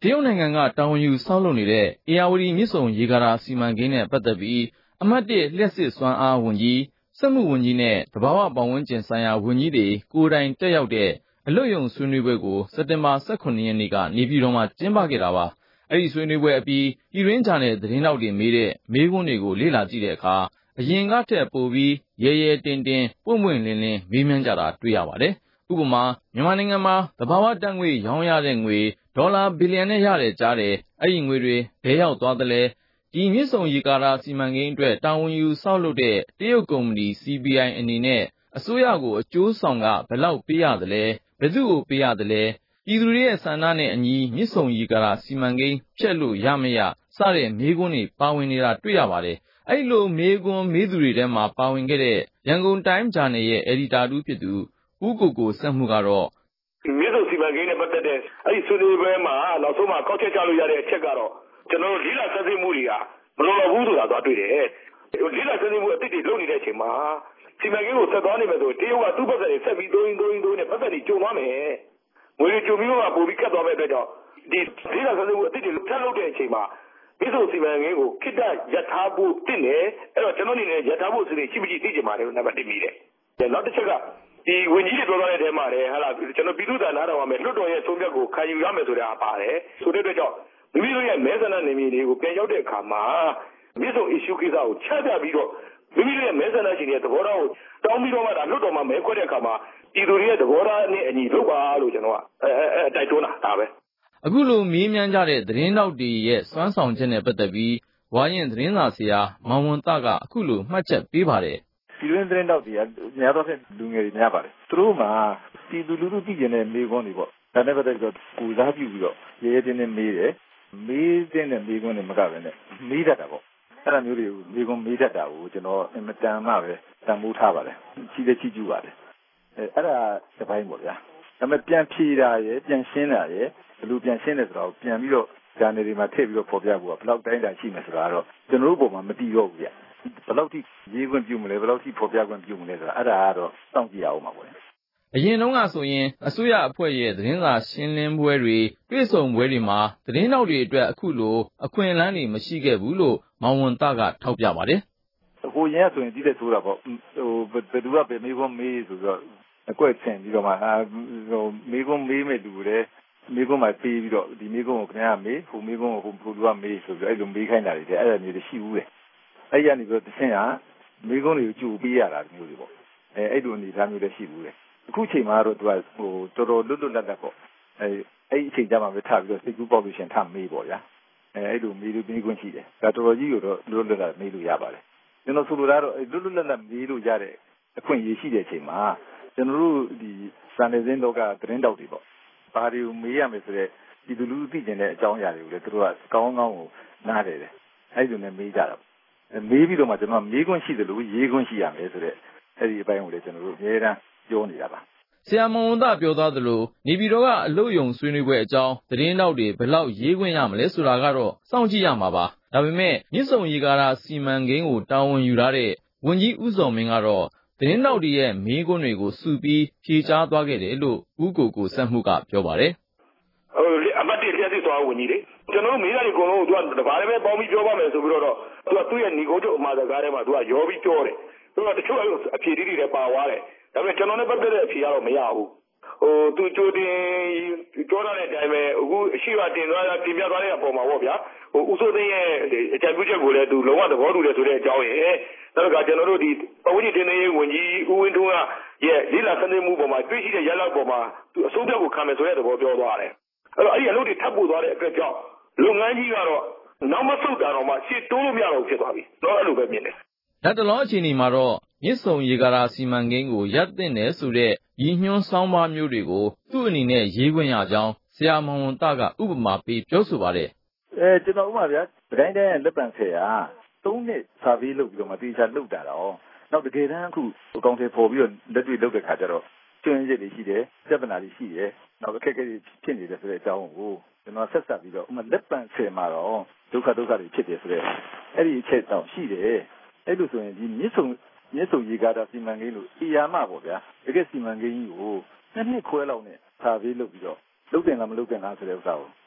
ရုတ်နိုင်ငံကတာဝန်ယူဆောက်လုပ်နေတဲ့ဧရာဝတီမြစ်ဆုံရေကာတာစီမံကိန်းနဲ့ပတ်သက်ပြီးအမှတ် လျှပ်စစ်စွမ်းအားဝန်ကြီးစက်မှုဝန်ကြီးနဲ့သဘာဝပတ်ဝန်းကျင်ဆိုင်ရာဝန်ကြီးတွေကိုယ်တိုင်တက်ရောက်တဲ့အလွတ်ရုံဆွေးနွေးပွဲကိုစက်တင်ဘာ ရက်နေ့ကနေပြည်တော်မှာကျင်းပခဲ့တာပါ။အဲဒီဆွေးနွေးပွဲအပြီးပြည်တွင်းဂျာနယ်သတင်းတောက်တွေမေးတဲ့မေးခွန်းတွေကိုလေ့လာကြည့်တဲ့အခါအရင်ကထက်ပိုပြီးရဲရဲတင်းတင်းပွင့်ပွင့်လင်းလင်းမေးမြန်းကြတာတွေ့ရပါတယ်။ဥပမာမြန်မာနိုင်ငံမှာသဘာဝဓာတ်ငွေ့ရောင်းရတဲ့ငွေဒေါ်လာဘီလီယံနဲ့ရတယ်ကြားတယ်။အဲဒီငွေတွေဘယ်ရောက်သွားသလဲ။ဒီမြစ်ဆုံရေကာတာစီမံကိန်းအတွက်တာဝန်ယူဆောက်လုပ်တဲ့တရုတ်ကုမ္ပဏီ CPI အနေနဲ့အစိုးရကိုအကျိုးဆောင်ကဘယ်လောက်ပေးရသလဲ။ဘယ်သူ့ကိုပေးရသလဲ။ပြည်သူတွေရဲ့ဆန္ဒနဲ့အညီမြစ်ဆုံရေကာတာစီမံကိန်းဖျက်လို့ရမရစတဲ့မေးခွန်းတွေပါဝင်နေတာတွေ့ရပါတယ်။အဲဒီလိုမေးခွန်းမေးသူတွေထဲမှာပါဝင်ခဲ့တဲ့ရန်ကုန်တိုင်းဂျာနယ်ရဲ့အယ်ဒီတာတူဖြစ်သူဦးကိုစက်မှုကတော့မြစ်ဆုံစီမံကိန်းနဲ့ပတ်သက်တဲ့အဲ့ဒီဆွေးနွေးပွဲမှာနောက်ဆုံးမှာကောက်ချက်ချလို့ရတဲ့အချက်ကတော့ကျွန်တော်တို့လေးလာဆက်စစ်မှုတွေကမလိုတော့ဘူးဆိုတာသွားတွေ့တယ်လေးလာဆက်စစ်မှုအစ်စ်တွေလုပ်နေတဲ့အချိန်မှာစီမံကိန်းကိုဆက်သွားနေမယ်ဆိုတရုတ်ကသူ့ဘက်ကလည်းဆက်ပြီးတိုးနဲ့ပတ်သက်နေကြုံသွားမယ်ငွေကြုံပြီးတော့ပို့ပြီးကတ်သွားမဲ့အတွက်ကြောင့်ဒီလေးလာဆက်စစ်မှုအစ်စ်တွေထပ်လုပ်တဲ့အချိန်မှာမြစ်ဆုံစီမံကိန်းကိုခိတ္တရထားဖို့တင့်တယ်အဲ့တော့ကျွန်တော်အနေနဲ့ရထားဖို့အစီအစဉ်ရှိမရှိသိချင်ပါတယ်နံပါတ်1မိတယ်နောက်တစ်ချက်ကဒီဝင်ကြီးတွေပြောတဲ့အထဲမှာလည်းဟာလာကျွန်တော်ပြည်သူ့ဌာနတော်မှာလွတ်တော်ရဲ့ဆုံးဖြတ်ကိုခံယူရမယ်ဆိုတာပါတယ်ဆိုတဲ့အတွက်ကြောင့်မိမိတို့ရဲ့မဲဆန္ဒနယ်မြေတွေကိုပြန်ရောက်တဲ့အခါမှာမြစ်ဆုံ issue ကိစ္စကိုချပြပြီးတော့မိမိတို့ရဲ့မဲဆန္ဒရှင်တွေသဘောထားကိုတောင်းပြီးတော့မှဒါလွတ်တော်မှာမဲခွဲတဲ့အခါမှာပြည်သူတွေရဲ့သဘောထားနဲ့အညီလုပ်ပါလို့ကျွန်တော်ကတိုက်တွန်းတာဒါပဲအခုလိုမေးမြန်းကြတဲ့သတင်းတောက်တွေရဲ့စွမ်းဆောင်ချက်နဲ့ပတ်သက်ပြီးဝါရင်သတင်းစာဆရာမောင်ဝန်တကအခုလိုမှတ်ချက်ပေးပါတယ်ပြည်တွင်းသတင်းတောက်တွေကများသောဖြင့်လူငယ်တွေများပါတယ်သူတို့မှာပြည်သူလူထုသိကျင်တဲ့မေးခွန်းတွေပေါ့ဒါနဲ့ပတ်သက်ပြီးတော့ကိုစားပြုပြီးတော့ရဲရဲတင်းတင်းမေးတယ်မေးတဲ့မေးခွန်းတွေမကဘဲနဲ့မေးတတ်တာပေါ့အဲ့ဒါမျိုးတွေကိုမေးခွန်းမေးတတ်တာကိုကျွန်တော်အင်မတန်မှပဲတန်ဖိုးထားပါတယ်ချီးကျူးပါတယ်အဲ့ဒါတစ်ပိုင်းပေါ့ဗျာဒါပေမဲ့ပြန်ဖြေတာရယ်ပြန်ရှင်းတာရယ်ဘယ်လိုပြန်ရှင်းလဲဆိုတော့ပြန်ပြီးတော့ဂျာနယ်တွေမှာထည့်ပြီးတော့ပေါ်ပြဖို့ကဘယ်လောက်တိုင်းတာရှိမယ်ဆိုတာတော့ကျွန်တော်တို့ပုံမှာမတည်တော့ဘူးဗျဘယ်လောက်ထိရေးခွင့်ပြုမလဲဘယ်လောက်ထိပေါ်ပြခွင့်ပြုမလဲဆိုတာအဲ့ဒါကတော့စောင့်ကြည့်ရအောင်ပါပေါ့အရင်တုန်းကဆိုရင်အစိုးရအဖွဲ့ရဲ့သတင်းစာရှင်းလင်းပွဲတွေတွေ့ဆုံပွဲတွေမှာသတင်းတောက်တွေအတွက်အခုလိုအခွင့်အလမ်းတွေမရှိခဲ့ဘူးလို့မောင်ဝန်တကထောက်ပြပါတယ်ဟိုရင်ကဆိုရင်ဒီတဲ့ဆိုတာပေါ့ဘယ်သူကပဲမေးခွန်းမေးဆိုတော့အကွက်ဆင်ပြီးတော့မှမေးခွန်းမေးမဲ့လူတွေမေးခွန်းမှာပေးပြီးတော့ဒီမေးခွန်းကိုခင်ဗျားမေးဟိုမေးခွန်းကိုဟိုလူကမေးဆိုပြီးအဲ့လိုမေးခိုင်းတာတွေအဲ့ဒါမျိုးတွေရှိဘူးလေအဲ့ရနေပြီးတော့တခြင်းကမေးခွန်းတွေကိုကြိုပေးရတာမျိုးတွေပေါ့အဲ့လိုအနေထားမျိုးလည်းရှိဘူးလေအခုချိန်မှာတော့သူကဟိုတော်တော်လွတ်လပ်ပေါ့အဲ့အချိန်ကျမှပဲထပြီးတော့စိတ်ကူးပေါက်လို့ရှင်ထမေးပေါ့ဗျာအဲ့လိုမေးလို့မေးခွင့်ရှိတယ်ဒါတော်တော်ကြီးကိုတော့လွတ်လပ်မေးလို့ရပါတယ်ကျွန်တော်ဆိုလိုတာတော့လွတ်လပ်မေးလို့ရတဲ့အခွင့်အရေးရှိတဲ့အချိန်မှာကျွန်တော်တို့ဒီစံနေစင်းတော့ကသတင်းတောက်တွေပေါ့ဘာတွေကိုမေးရမယ်ဆိုတော့ဒီလူသိကျင်တဲ့အကြောင်းအရာတွေကိုလည်းသူတို့ကကောင်းကောင်းကိုနားတယ်အဲ့လိုနဲ့မေးကြတာမေးပြီးတော့မှကျွန်တော်မေးခွင့်ရှိတယ်လို့ရေးခွင့်ရှိရမယ်ဆိုတော့အဲ့ဒီအပိုင်းကိုလည်းကျွန်တော်တို့အများအားပြောနေတာပါဆရာမောင်ဝန်တပြောသွားသလိုနေပြည်တော်ကအလုပ်ယုံဆွေးနွေးပွဲအကြောင်းသတင်းတောက်တွေဘယ်လောက်ရေးခွင့်ရမလဲဆိုတာကတော့စောင့်ကြည့်ရမှာပါဒါပေမဲ့မြစ်ဆုံရေကာတာစီမံကိန်းကိုတာဝန်ယူထားတဲ့ဝန်ကြီးဦးစောမင်းကတော့သတင်းတောက်တွေရဲ့မေးခွန်းတွေကိုစုပြီးဖြေကြားသွားခဲ့တယ်လို့ဦးကိုစက်မှုကပြောပါတယ်အမတ်တွေလျှက်စစ်သွားဝင်ကြီးလေကျွန်တော်တို့မိသားစုအကုန်လုံးကိုသူကတပါးလည်းပဲပေါင်းပြီးပြောပါမယ်ဆိုပြီးတော့သူကသူ့ရဲ့ညီကုန်းချုပ်အမှားစကားထဲမှာသူကရောပြီးပြောတယ်သူကတချို့အဖြေတွေလည်းပါသွားတယ်ဒါပေမဲ့ကျွန်တော်နဲ့ပတ်သက်တဲ့အဖြေကတော့မရဘူးသူကြိုတင်ပြောထားတဲ့အတိုင်းပဲအခုအရှိအတင်သွားတင်ပြသွားတဲ့အပေါ်မှာပေါ့ဗျာဦးစိုးသိန်းရဲ့အကြံပြုချက်ကိုလည်းသူလုံးဝသဘောတူတယ်ဆိုတဲ့အကြောင်းရဲ့နောက်ကကျွန်တော်တို့ဒီပဝိတင်နေဝန်ကြီးဦးဝင်းထွန်းရဲ့လေးလာစနေမှုပေါ်မှာတွေ့ရှိတဲ့ရလဒ်ပေါ်မှာသူအစိုးရကိုခံမယ်ဆိုတဲ့သဘောပြောသွားတယ်အဲ့ဒီအလုပ်တွေထပ်ပို့သွားတဲ့အတွက်ကြောင့်လုပ်ငန်းကြီးကတော့နောက်မဆုတ်တာတော့မှရှေ့တိုးလို့မရတော့ဖြစ်သွားပြီတော့အဲ့လိုပဲမြင်တယ်လက်တလောအခြေအနေမှာတော့မြစ်ဆုံရေကာတာစီမံကိန်းကိုရပ်သင့်တယ်ဆိုတဲ့ရည်ညွှန်းဆောင်းပါးမျိုးတွေကိုသူ့အနေနဲ့ရေးခွင့်ရကြောင်းဆရာမောင်ဝန်တကဥပမာပေးပြောဆိုပါတယ်ကျွန်တော်ဥပမာဗျာတိုင်းတိုင်းလက်ပံဆရာ3နှစ်စာပေးလုပ်ပြီးတော့မှတေချာလုပ်တာတော့နောက်တကယ်တမ်းအခုအကောင့်တွေပေါ်ပြီးတော့လက်တွေ့လုပ်တဲ့ခါကျတော့ကျွမ်းရည်တွေရှိတယ်ပြဿနာတွေရှိတယ်နောက်အခက်အခဲတွေဖြစ်နေတယ်ဆိုတဲ့အကြောင်းကိုကျွန်တော်ဆက်ဆက်ပြီးတော့ဥပမာလက်ပံဆယ်မှာတော့ဒုက္ခတွေဖြစ်တယ်ဆိုတဲ့အဲ့ဒီအချက်တောင်ရှိတယ်အဲ့လိုဆိုရင်ဒီမြစ်ဆုံရေကာတာစီမံကိန်းလို့အရာမပေါ့ဗျာတကယ်စီမံကိန်းကြီးကို2နှစ်ခွဲလောက်နဲ့စာပေးလုပ်ပြီးတော့လုပ်တယ်လားမလုပ်တယ်လားဆိုတဲ့ဥစ္စာကို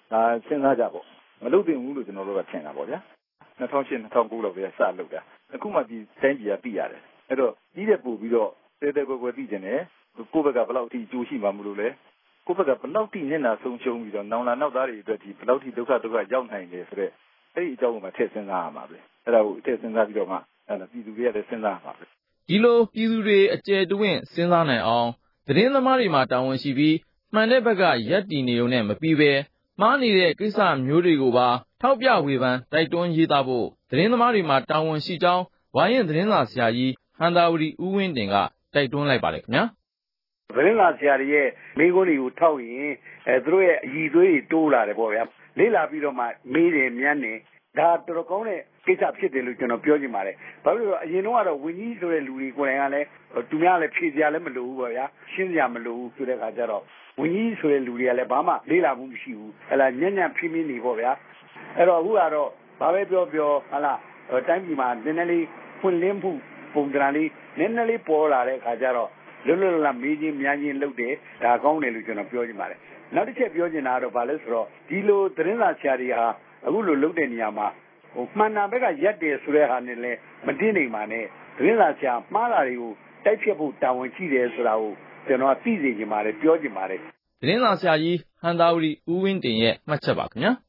ဒါစဉ်းစားကြပေါ့မလုပ်သင့်ဘူးလို့ကျွန်တော်တို့ကထင်တာပေါ့ဗျာ2008 2009လောက်ပဲစလုပ်တာအခုမှဒီတိုင်းပြည်ကသိရတယ်အဲ့တော့ကြီးတဲ့ပို့ပြီးတော့တဲကွယ်သိကျင်တယ်ကိုယ့်ဘက်ကဘယ်လောက်ထိအကျိုးရှိမှမလို့လဲကိုယ့်ဘက်ကဘယ်လောက်ထိမျက်နှာဆုံးရှုံးပြီးတော့နောင်လာနောက်သားတွေအတွက်ဒီဘယ်လောက်ထိဒုက္ခရောက်နိုင်တယ်ဆိုတော့အဲ့ဒီအကြောင်းကိုမှထည့်စဉ်းစားရမှာပဲအဲ့ဒါကိုထည့်စဉ်းစားပြီးတော့မှအဲ့ဒါပြည်သူတွေကလည်းစဉ်းစားရမှာပဲဒီလိုပြည်သူတွေအကျယ်တဝင့်စဉ်းစားနိုင်အောင်သတင်းသမားတွေမှာတာဝန်ရှိပြီးမှန်တဲ့ဘက်ကရပ်တည်နေုံနဲ့မပြီးပဲမှားနေတဲ့ကိစ္စမျိုးတွေကိုပါထောက်ပြဝေဖန်တိုက်တွန်းရေးသားဖို့သတင်းသမားတွေမှာတာဝန်ရှိကြောင်းဝါရင့်သတင်းစာဆရာကြီးဟံသာဝတီဦးဝင်းတင်ကတိုက်တွန်းလိုက်ပါတယ်ခင်ဗျာသတင်းစာဆရာတွေရဲ့မိကုန်းတွေကိုထောက်ရင်သူတို့ရဲ့အည်သွေးတွေတိုးလာတယ်ပေါ့ဗျာလေ့လာပြီးတော့မှမေးတယ်မြန်းတယ်ဒါတော်တော်ကောင်းတဲ့ကိစ္စဖြစ်တယ်လို့ကျွန်တော်ပြောချင်ပါတယ်ဘာလို့လဲဆိုတော့အရင်တော့ဝင်းကြီးဆိုတဲ့လူတွေကိုယ်တိုင်ကလည်းသူများလည်းဖြေစရာလည်းမလိုဘူးပေါ့ဗျာရှင်းစရာမလိုဘူးဆိုတဲ့အခါကျတော့ဝင်းကြီးဆိုတဲ့လူတွေကလည်းဘာမှလေ့လာမှုမရှိဘူးဟလာညံ့ညံ့ဖိမိနေပေါ့ဗျာအဲ့တော့အခုကတော့ဘာပဲပြောဟလာတိုင်းပြည်မှာနည်းနည်းလေးဖွင့်လင်းမှုပုံစံလေးနည်းနည်းလေးပေါ်လာတဲ့အခါကျတော့လွတ်လွတ်လပ်လပ်မေးခြင်းများခြင်းလုပ်တယ်ဒါကောင်းတယ်လို့ကျွန်တော်ပြောချင်ပါတယ်နောက်တစ်ချက်ပြောချင်တာကတော့ဘာလဲဆိုတော့ဒီလိုသတင်းစာဆရာတွေဟာအခုလိုလုပ်တဲ့နေရာမှာမှန်တာဘက်ကရက်တယ်ဆိုတဲ့ဟာနဲ့လည်းမတင်နိုင်ပါနဲ့သတင်းစာဆရာမှားတာတွေကိုတိုက်ဖြတ်ဖို့တာဝန်ရှိတယ်ဆိုတာကိုကျွန်တော်သိစေချင်ပါတယ်ပြောချင်ပါတယ်သတင်းစာဆရာကြီးဟံသာဝတီဦးဝင်းတင်ရဲ့မှတ်ချက်ပါခင်ဗျာ